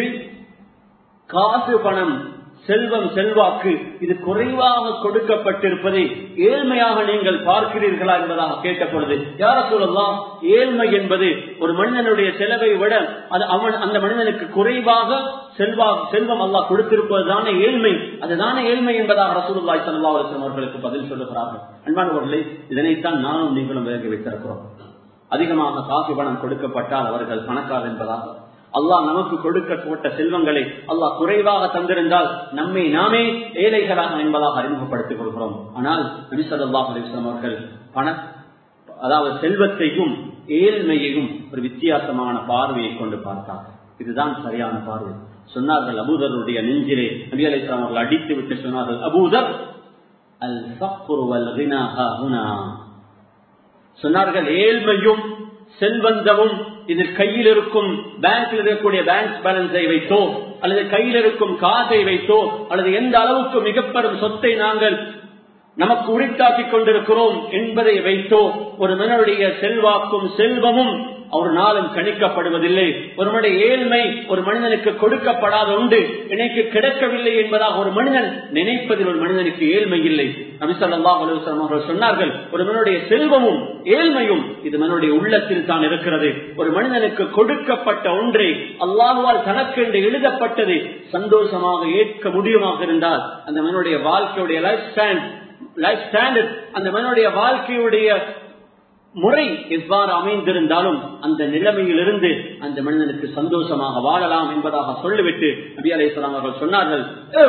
[SPEAKER 1] காசு பணம் செல்வம் செல்வாக்கு இது குறைவாக கொடுக்கப்பட்டிருப்பதை ஏழ்மையாக நீங்கள் பார்க்கிறீர்களா என்பதாக கேட்ட பொழுது, யா ரசூலல்லாஹ், ஏழ்மை என்பது ஒரு மனிதனுடைய செலவை விட அந்த மனிதனுக்கு குறைவாக செல்வம் அல்லாஹ் கொடுத்திருப்பதுதானே ஏழ்மை, அதுதானே ஏழ்மை என்பதாக ரசூலுல்லாஹி ஸல்லல்லாஹு அலைஹி வஸல்லம் அவர்களுக்கு பதில் சொல்லுகிறார்கள். அன்பானவர்களே, இதனைத்தான் நானும் நீங்களும் விலகி வைத்திருக்கிறோம். அதிகமாக காசு பணம் கொடுக்கப்பட்டால் அவர்கள் பணக்காரர் என்பதாக, அல்லாஹ் நமக்கு கொடுக்கப்பட்ட செல்வங்களை அல்லாஹ் குறைவாக தந்திருந்தால் நம்மை நாமே ஏழைகளாக என்பதாக அறிமுகப்படுத்திக் கொள்கிறோம். ஆனால் நபி ஸல்லல்லாஹு அலைஹி வஸல்லம் அவர்கள் அதாவது செல்வத்தையும் ஏழ்மையையும் ஒரு வித்தியாசமான பார்வையை கொண்டு பார்த்தார்கள். இதுதான் சரியான பார்வை. சொன்னார்கள், அபூதருடைய நெஞ்சிலே நபி அலைஹிஸ்ஸலாம் அவர்கள் அடித்து விட்டு சொன்னார்கள், அபூதர், அல் ஃபக்ரு வல் கினா ஹுனா. சொன்னார்கள், ஏழ்மையும் செல்வந்தமும் இது கையில் இருக்கும் பேங்கில் இருக்கக்கூடிய பேங்க் பேலன்ஸை வைத்தோ அல்லது கையில் இருக்கும் காசை வைத்தோ அல்லது எந்த அளவுக்கு மிக பெரும் சொத்தை நாங்கள் நமக்கு உரித்தாக்கிக் கொண்டிருக்கிறோம் என்பதை வைத்தோ ஒரு மனிதனுடைய செல்வாக்கும் செல்வமும் ஒரு நாளும் கணிக்கப்படுவதில்லை. ஒரு மனித ஏழ்மை ஒரு மனிதனுக்கு கொடுக்கப்படாத உண்டு எனக்கு கிடைக்கவில்லை என்பதாக ஒரு மனிதன் நினைப்பதில் ஒரு மனிதனுக்கு ஏழ்மை இல்லை. நபி ஸல்லல்லாஹு அலைஹி வஸல்லம் அவர்கள் சொன்னார்கள், ஒரு மனிதனுடைய செல்வமும் ஏழ்மையும் இது மனிதனுடைய உள்ளத்தில் தான் இருக்கிறது. ஒரு மனிதனுக்கு கொடுக்கப்பட்ட ஒன்றை அல்லாஹ்வால் தனக்கு என்று எழுதப்பட்டது சந்தோஷமாக ஏற்க முடியுமாக இருந்தால் அந்த மனிதனுடைய வாழ்க்கையுடைய லைஃப் ஸ்டாண்டர்ட், அந்த மனிதனுடைய வாழ்க்கையுடைய முறை எவ்வாறு அமைந்திருந்தாலும் அந்த நிலைமையிலிருந்து அந்த மனிதனுக்கு சந்தோஷமாக வாழலாம் என்பதாக சொல்லிவிட்டு நபி அலைஹிஸ்ஸலாம் அவர்கள் சொன்னார்கள்,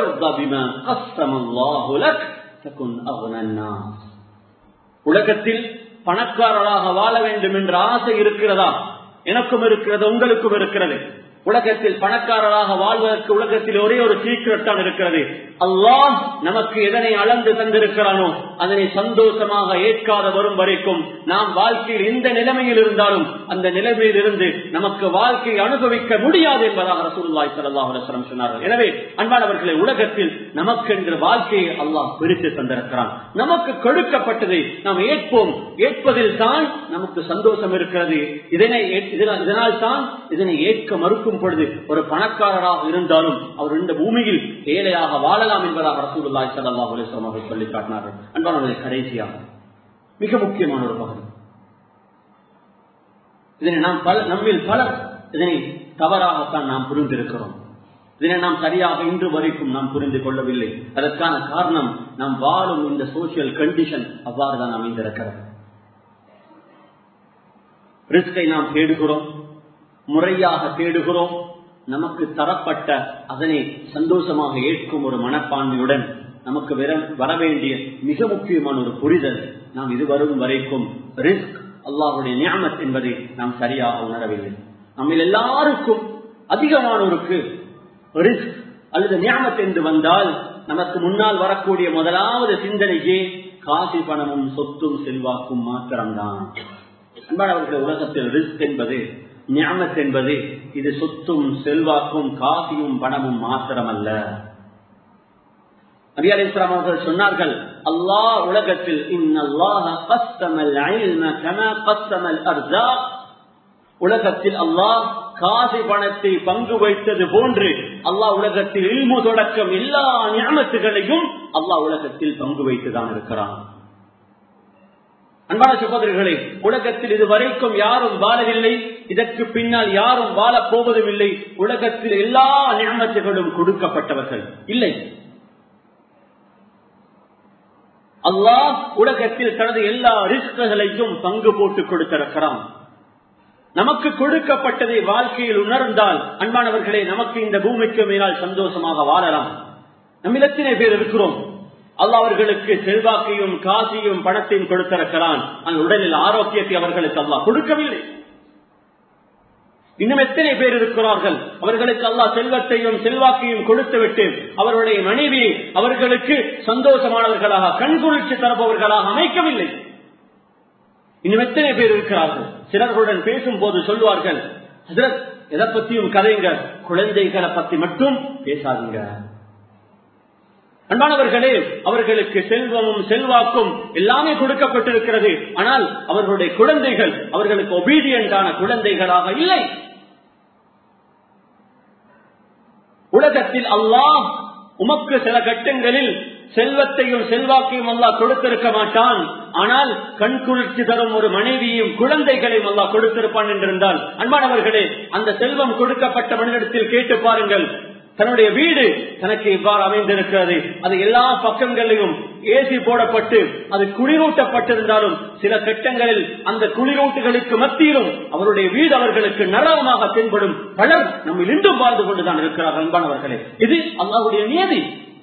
[SPEAKER 1] உலகத்தில் பணக்காரராக வாழ வேண்டும் என்ற ஆசை இருக்கிறதா? எனக்கும் இருக்கிறது, உங்களுக்கும் இருக்கிறது. உலகத்தில் பணக்காரராக வாழ்வதற்கு உலகத்தில் ஒரே ஒரு சீக்கிரம் தான் இருக்கிறது. அல்லாஹ் நமக்கு எதனை அளந்து தந்திருக்கிறானோ அதனை சந்தோஷமாக ஏற்காத வரும் வரைக்கும் நாம் வாழ்க்கையில் எந்த நிலைமையில் இருந்தாலும் அந்த நிலைமையில் இருந்து நமக்கு வாழ்க்கையை அனுபவிக்க முடியாது என்பதாக ரசூலுல்லாஹி ஸல்லல்லாஹு அலைஹி வஸல்லம் சொன்னார்கள். எனவே அன்பானவர்களே, உலகத்தில் நமக்கென்று வாழ்க்கையை அல்லாஹ் பிரித்து தந்திருக்கிறான். நமக்கு கொடுக்கப்பட்டதை நாம் ஏற்போம். ஏற்பதில் தான் நமக்கு சந்தோஷம் இருக்கிறது. இதனால் தான் இதனை ஏற்க மறுக்கும் பொழுது ஒரு பணக்காரராக இருந்தாலும் அவர் இந்த பூமியில் ஏழையாக வாழலாம் என்பதாக ரசூலுல்லாஹி ஸல்லல்லாஹு அலைஹி வஸல்லம் அவர்கள் சொல்லி காட்டினார்கள். அன்பானவர்களே, கடைசியாக மிக முக்கியமான ஒரு பகுதி, இதனை நாம் நம்மில் பலர் இதனை தவறாகத்தான் நாம் புரிந்திருக்கிறோம். இதனை நாம் சரியாக இன்று வரைக்கும் நாம் புரிந்து கொள்ளவில்லை. அதற்கான காரணம் நாம் வாழும் இந்த சோசியல் கண்டிஷன் அவ்வாறுதான் அமைந்திருக்கிறது. ரிஸ்கை நாம் தேடுகிறோம், முறையாக தேடுகிறோம். நமக்கு தரப்பட்ட அதனை சந்தோஷமாக ஏற்கும் ஒரு மனப்பான்மையுடன் நமக்கு வரவேண்டிய மிக முக்கியமான ஒரு புரிதல், நாம் இதுவரும் வரைக்கும் ரிஸ்க் அல்லாஹ்வுடைய நிஅமத் என்பதை நாம் சரியாக உணரவில்லை. நம்ம எல்லாருக்கும் அதிகமானோருக்கு ரிஸ்க் அல்லது நிஅமத் என்று வந்தால் நமக்கு முன்னால் வரக்கூடிய முதலாவது சிந்தனையே காசி பணமும் சொத்தும் செல்வாக்கும் மாத்திரம்தான். அன்பானவர்கள், உலகத்தில் ரிஸ்க் என்பது, நிஅமத் என்பது இது சொத்தும் செல்வாக்கும் காசியும் பணமும் மாத்திரமல்ல. நபி அலைஹிஸ்ஸலாம் அவர்கள் சொன்னார்கள், அல்லாஹ் உலகத்தில் இன்னல்லாஹ கஸ்ஸமல் இல்ம கமா கஸ்ஸமல் அர்ஸாக், உலகத்தில் அல்லாஹ் காசி பணத்தை பங்கு வைத்தது போன்று அல்லாஹ் உலகத்தில் இல்மு தொடக்கம் எல்லா நிஅமத்துகளையும் அல்லாஹ் உலகத்தில் பங்கு வைத்துதான் இருக்கிறான். அன்பான சகோதரர்களே, உலகத்தில் இதுவரைக்கும் யாரும் வாழவில்லை, இதற்கு பின்னால் யாரும் வாழப் போவதும் இல்லை. உலகத்தில் எல்லா நிஅமத்துகளும் கொடுக்கப்பட்டவர்கள் இல்லை. அல்லாஹ் உலகத்தில் தனது எல்லா ரிஸ்குகளையும் பங்கு போட்டு கொடுத்திருக்கிறான். நமக்கு கொடுக்கப்பட்டதை வாழ்க்கையில் உணர்ந்தால் அன்பானவர்களே, நமக்கு இந்த பூமிக்கு மேலால் சந்தோஷமாக வாழலாம். நம்ம எத்தனை பேர் இருக்கிறோம்? அல்லாஹ் அவர்களுக்கு செல்வாக்கையும் காசியும் பணத்தையும் கொடுத்திருக்கிறான். அந்த உடலில் ஆரோக்கியத்தை அவர்களுக்கு அல்லாஹ் கொடுக்கவில்லை. இன்னும் எத்தனை பேர் இருக்கிறார்கள்? அவர்களுக்கு அல்லாஹ் செல்வத்தையும் செல்வாக்கையும் கொடுத்துவிட்டு அவருடைய மனைவியை அவர்களுக்கு சந்தோஷமானவர்களாக, கண்குளிர்ச்சி தரப்பவர்களாக அமைக்கவில்லை. இன்னும் எத்தனை பேர் இருக்கிறார்கள்? சிலர்களுடன் பேசும் போது சொல்வார்கள், ஹஜ்ரத் எதை பத்தியும் கதைங்க, குழந்தைகளை பத்தி மட்டும் பேசாதீங்க. அன்பானவர்களே, அவர்களுக்கு செல்வமும் செல்வாக்கும் எல்லாமே கொடுக்கப்பட்டிருக்கிறது. ஆனால் அவர்களுடைய குழந்தைகள் அவர்களுக்கு ஒபீடியண்டான குழந்தைகளாக இல்லை. உலகத்தில் அல்லாஹ் உமக்கு சில கட்டங்களில் செல்வத்தையும் செல்வாக்கையும் அல்லாஹ் கொடுத்திருக்க மாட்டான். ஆனால் கண்குளிர்ச்சி தரும் ஒரு மனைவியும் குழந்தைகளையும் அல்லாஹ் கொடுத்திருப்பான் என்றிருந்தால், அன்பானவர்களே, அந்த செல்வம் கொடுக்கப்பட்ட மனிதத்தில் கேட்டு பாருங்கள், தன்னுடைய வீடு தனக்கு இவ்வாறு அமைந்திருக்கிறது, அது எல்லா பக்கங்களிலும் ஏசி போடப்பட்டு அது குளிரூட்டப்பட்டிருந்தாலும் சில கட்டங்களில் அந்த குளிரூட்டுகளுக்கு மத்தியிலும் அவருடைய வீடு அவர்களுக்கு நரகமாக தென்படும் பலர் நம்ம இன்றும் வாழ்ந்து கொண்டுதான் இருக்கிறார்கள். அன்பானவர்களே, இது அல்லாஹ்வுடைய நியதி.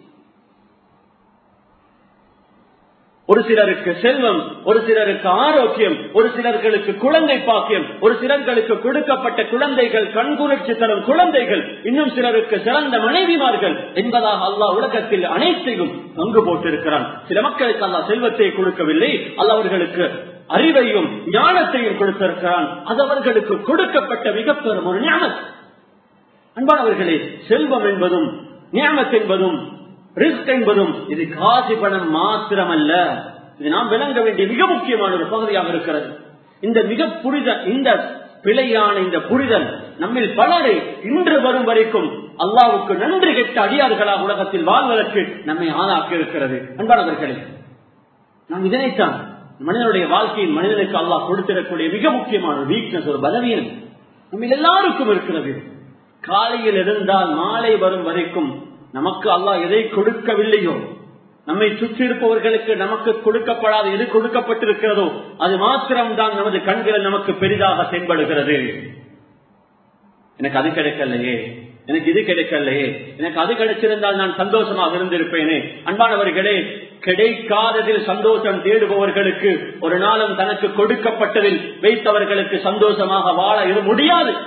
[SPEAKER 1] ஒரு சிலருக்கு செல்வம், ஒரு சிலருக்கு ஆரோக்கியம், ஒரு சிலர்களுக்கு குழந்தை பாக்கியம், ஒரு சிலர்களுக்கு கொடுக்கப்பட்ட குழந்தைகள் கண்குளிர்ச்சி தரும் குழந்தைகள், இன்னும் சிலருக்கு சிறந்த மனைவிமார்கள் என்பதாக அல்லாஹ் உலகத்தில் அனைத்தையும் பங்கு போட்டிருக்கிறான். சில மக்களுக்கு அல்லாஹ் செல்வத்தை கொடுக்கவில்லை, அல்லாஹ் அவர்களுக்கு அறிவையும் ஞானத்தையும் கொடுத்திருக்கிறான். அது அவர்களுக்கு கொடுக்கப்பட்ட மிக பெரும் ஒரு நிஅமத். அன்பானவர்களே, செல்வம் என்பதும் நிஅமத் என்பதும் ரிஸ்க் என்பதும் இது காசி பணம் மாத்திரமல்ல. இது நாம் விளங்க வேண்டிய மிக முக்கியமான ஒரு பகுதியாக இருக்கிறது. இந்த மிக இந்த பிழையான இந்த புரிதல் நம்மில் பலரை இன்று வரும் வரைக்கும் அல்லாஹ்வுக்கு நன்றி கெட்ட அடியார்களாக உலகத்தில் வாழ்வதற்கு நம்மை ஆளாக்கி இருக்கிறது. அன்பானவர்களே, நாம் இதனைத்தான் மனிதனுடைய வாழ்க்கையில் மனிதனுக்கு அல்லாஹ் கொடுத்திடக்கூடிய மிக முக்கியமான ஒரு வீக்னஸ், ஒரு பலவீனம் நம்ம எல்லாருக்கும் இருக்கிறது. காலையில் இருந்தால் மாலை வரும் வரைக்கும் நமக்கு அல்லாஹ் எதை கொடுக்கவில்லையோ, நம்மை சுற்றி இருப்பவர்களுக்கு நமக்கு கொடுக்கப்படாத எது கொடுக்கப்பட்டிருக்கிறதோ அது மாத்திரம்தான் நமது கண்களில் நமக்கு பெரிதாக தென்படுகிறது. எனக்கு அது கிடைக்கலையே, எனக்கு இது கிடைக்கலையே, எனக்கு அது கிடைச்சிருந்தால் நான் சந்தோஷமாக இருந்திருப்பேனே. அன்பானவர்களே, கிடைக்காததில் சந்தோஷம் தேடுபவர்களுக்கு ஒரு நாளும் தனக்கு கொடுக்கப்பட்டதில் வைத்தவர்களுக்கு சந்தோஷமாக வாழ முடியாது.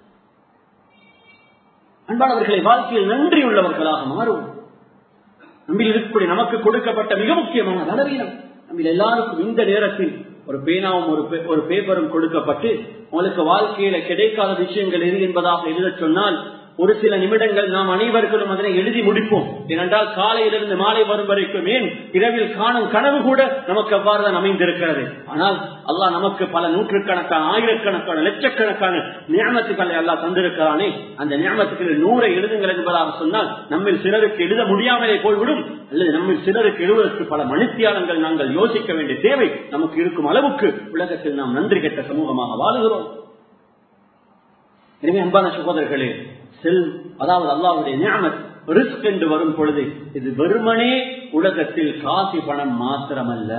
[SPEAKER 1] அன்பானவர்களை, வாழ்க்கையில் நன்றி உள்ளவர்களாக மாறும். நம்மில் இருக்கக்கூடிய நமக்கு கொடுக்கப்பட்ட மிக முக்கியமான பலவீனம், நம்ம எல்லாருக்கும் இந்த நேரத்தில் ஒரு பேனாவும் ஒரு பேப்பரும் கொடுக்கப்பட்டு உங்களுக்கு வாழ்க்கையில கிடைக்காத விஷயங்கள் எது என்பதாக எழுத சொன்னால் ஒரு சில நிமிடங்கள் நாம் அனைவர்களும் அதனை எழுதி முடிப்போம். ஏனென்றால் காலையிலிருந்து மாலை வரும் வரைக்கும் ஏன் இரவில் காணும் கனவு கூட நமக்கு அவ்வாறுதான் அமைந்திருக்கிறது. ஆனால் அல்லாஹ் நமக்கு பல நூற்றுக்கணக்கான ஆயிரக்கணக்கான லட்சக்கணக்கான நியமத்துக்களை அல்லாஹ் தந்திருக்கிறானே, அந்த நியமத்துக்களை 100 எழுதுங்கள் என்பதாக சொன்னால் நம்மில் சிலருக்கு எழுத முடியாமலே போய்விடும், அல்லது நம்மில் சிலருக்கு எழுதுவதற்கு பல மணித்தியாலங்கள் நாங்கள் யோசிக்க வேண்டிய தேவை நமக்கு இருக்கும் அளவுக்கு உலகத்தில் நாம் நன்றி கெட்ட சமூகமாக வாழுகிறோம். எனவே அன்பான சகோதரர்களே, அதாவது அல்லாஹ்வுடைய நிஅமத் ரிஸ்க் என்று வரும் பொழுது இது வெறுமனே உலகத்தில் காசி பணம் மாத்திரமல்ல,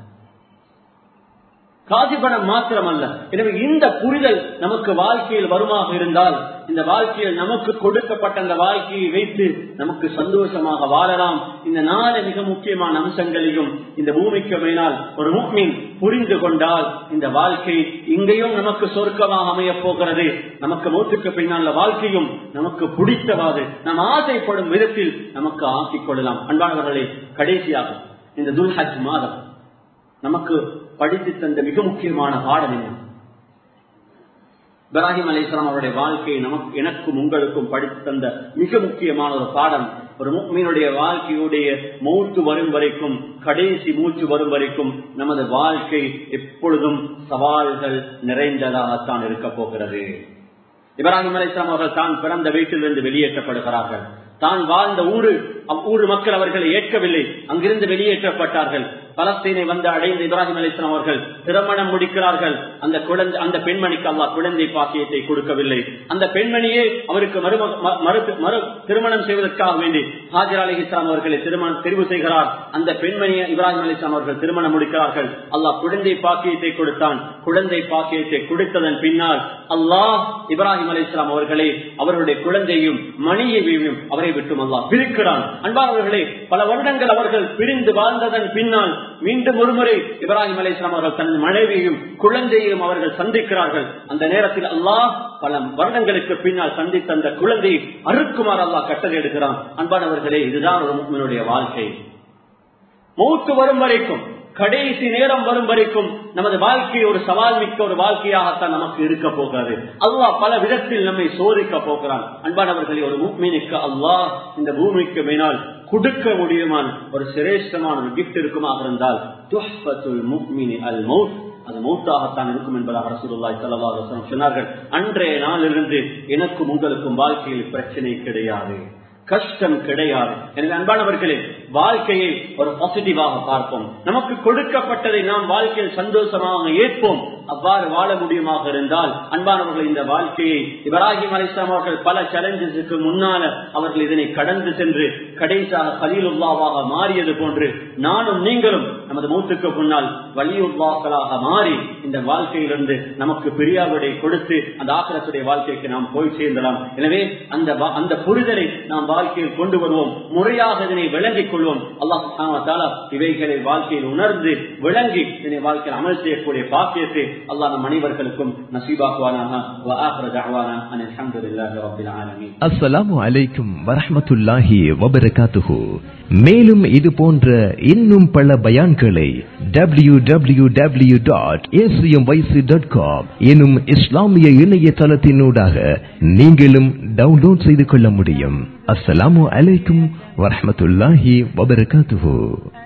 [SPEAKER 1] காசி பணம் மாத்திரமல்ல. எனவே இந்த புரிதல் நமக்கு வாழ்க்கையில் வருமாக இருந்தால், இந்த வாழ்க்கையில் நமக்கு கொடுக்கப்பட்ட அந்த வாழ்க்கையை வைத்து நமக்கு சந்தோஷமாக வாழலாம். இந்த 4 மிக முக்கியமான அம்சங்களையும் இந்த பூமிக்கு மேலால் ஒரு முஃமின் புரிந்து கொண்டால் இந்த வாழ்க்கை இங்கேயும் நமக்கு சொர்க்கமாக அமைய போகிறது. நமக்கு மௌத்துக்கு பின்னால் வாழ்க்கையும் நமக்கு பிடித்தவாறு நாம் ஆசைப்படும் விதத்தில் நமக்கு ஆக்கிக் கொள்ளலாம். அன்பானவர்களே, கடைசியாக இந்த துல்ஹஜ் மாதம் நமக்கு படித்து தந்த மிக முக்கியமான பாடம் என்ன? இப்ராஹிம் அலைஹிஸ்ஸலாம் அவருடைய வாழ்க்கையை எனக்கும் உங்களுக்கும் படித்து தந்த மிக முக்கியமான ஒரு பாடம். ஒரு முஃமினுடைய வாழ்க்கையுடைய மௌத்து வரும் வரைக்கும், கடைசி மூச்சு வரும் வரைக்கும் நமது வாழ்க்கை எப்பொழுதும் சவால்கள் நிறைந்ததாகத்தான் இருக்க போகிறது. இப்ராஹிம் அலைஹிஸ்ஸலாம் அவர்கள் தான் பிறந்த வீட்டிலிருந்து வெளியேற்றப்படுகிறார்கள். தான் வாழ்ந்த ஊரு மக்கள் அவர்களை ஏற்கவில்லை, அங்கிருந்து வெளியேற்றப்பட்டார்கள். பலஸ்தீனை வந்து அடைந்த இப்ராஹிம் அலைஹிஸ்ஸலாம் அவர்கள் திருமணம் முடிக்கிறார்கள். அந்த பெண்மணிக்கு அல்லாஹ் குழந்தை பாக்கியத்தை கொடுக்கவில்லை. அந்த பெண்மணியே அவருக்கு திருமணம் செய்வதற்காக வேண்டி ஹாஜர் அலைஹிஸ்ஸலாம் அவர்களை தெரிவு செய்கிறார். அந்த பெண்மணியை இப்ராஹிம் அலைஹிஸ்ஸலாம் அவர்கள் திருமணம் முடிக்கிறார்கள். அல்லாஹ் குழந்தை பாக்கியத்தை கொடுத்தான். குழந்தை பாக்கியத்தை கொடுத்ததன் பின்னால் அல்லாஹ் இப்ராஹிம் அலைஹிஸ்ஸலாம் அவர்களை அவருடைய குழந்தையும் மனைவியையும் அவரை விட்டு அல்லாஹ் பிரிக்கிறான். அன்பானவர்களே, பல வருடங்கள் அவர்கள் பிரிந்து வாழ்ந்ததன் பின்னால் மீண்டும் ஒருமுறை இப்ராஹிம் அலைஹிஸ்ஸலாம் அவர்கள் தன் மனைவியையும் குழந்தையையும் அவர்கள் சந்திக்கிறார்கள். அந்த நேரத்தில் அல்லாஹ் பல வருடங்களுக்கு பின்னால் சந்தித்த அந்த குழந்தையை அறுக்குமாறு அல்லாஹ் கட்டளை எடுக்கிறான். அன்பானவர்களே, இதுதான் ஒரு முஃமினுடைய வாழ்க்கை. மௌத்து வரும் வரைக்கும், கடைசி நேரம் வரும் வரைக்கும் நமது வாழ்க்கை ஒரு சவால் மிக்க ஒரு வாழ்க்கையாகத்தான் நமக்கு இருக்க போகிறது. அல்லாஹ் பல விதத்தில் நம்மை சோதிக்க போகிறான். அன்பானவர்களே, ஒரு முஃமினுக்கு அல்லாஹ் இந்த பூமிக்கு மேலால் கொடுக்க முடியுமான ஒரு சிரேஷ்டமான ஒரு கிஃப்ட் இருக்குமாக இருந்தால் துஹ்ஃபத்துல் முஃமினி அல் மௌத், அது மௌத்தாகத்தான் இருக்கும் என்பதாக ரசூலுல்லாஹி ஸல்லல்லாஹு அலைஹி வஸல்லம் சொன்னார்கள். அன்றைய நாளிலிருந்து எனக்கும் உங்களுக்கும் வாழ்க்கையில் பிரச்சனை கிடையாது, கஷ்டம் கிடையாது. எனவே அன்பானவர்களே, வாழ்க்கையை ஒரு பாசிட்டிவாக பார்ப்போம். நமக்கு கொடுக்கப்பட்டதை நாம் வாழ்க்கையில் சந்தோஷமாக ஏற்போம். அவ்வாறு வாழ முடியுமாக இருந்தால் அன்பானவர்கள், இந்த வாழ்க்கையை இப்ராஹிம் அலைஹிஸ்ஸலாம் அவர்கள் பல சேலஞ்சஸுக்கு முன்னால அவர்கள் இதனை கடந்து சென்று கடைசியாக கலீலுல்லாஹ்வாக மாறியது போன்று நானும் நீங்களும் நமது மௌத்துக்கு முன்னால் வலியுல்லாஹ்களாக மாறி இந்த வாழ்க்கையிலிருந்து நமக்கு பிரியாவிடை கொடுத்து அந்த ஆகிரத்துடைய வாழ்க்கைக்கு நாம் போய் சேர்ந்தலாம். எனவே அந்த புரிதலை நாம் வாழ்க்கையில் கொண்டு வருவோம், முறையாக இதனை விளங்கிக் கொள்வோம். அல்லாஹ் சுப்ஹானஹு வ தஆலா இவைகளை வாழ்க்கையில் உணர்ந்து விளங்கி இதனை வாழ்க்கையில் அமல் செய்யக்கூடிய பாக்கியத்தை அல்லாஹ் நம் அனைவருக்கும் நசீபாக்குவானாக. வ ஆகிரு தஅவானா அனில் ஹம்துலில்லாஹி ரப்பில் ஆலமீன்.
[SPEAKER 2] அஸ்ஸலாமு அலைக்கும் வரஹ்மத்துல்லாஹி வ பரகாத்துஹு. மேலும் இது போன்ற இன்னும் பல பயான்களை www.acmyc.com எனும் இஸ்லாமிய இணையதளத்தினூடாக நீங்களும் டவுன்லோட் செய்து கொள்ள முடியும். அஸ்ஸலாமு அலைக்கும் வரஹ்மத்துல்லாஹி வ பரகாத்துஹு.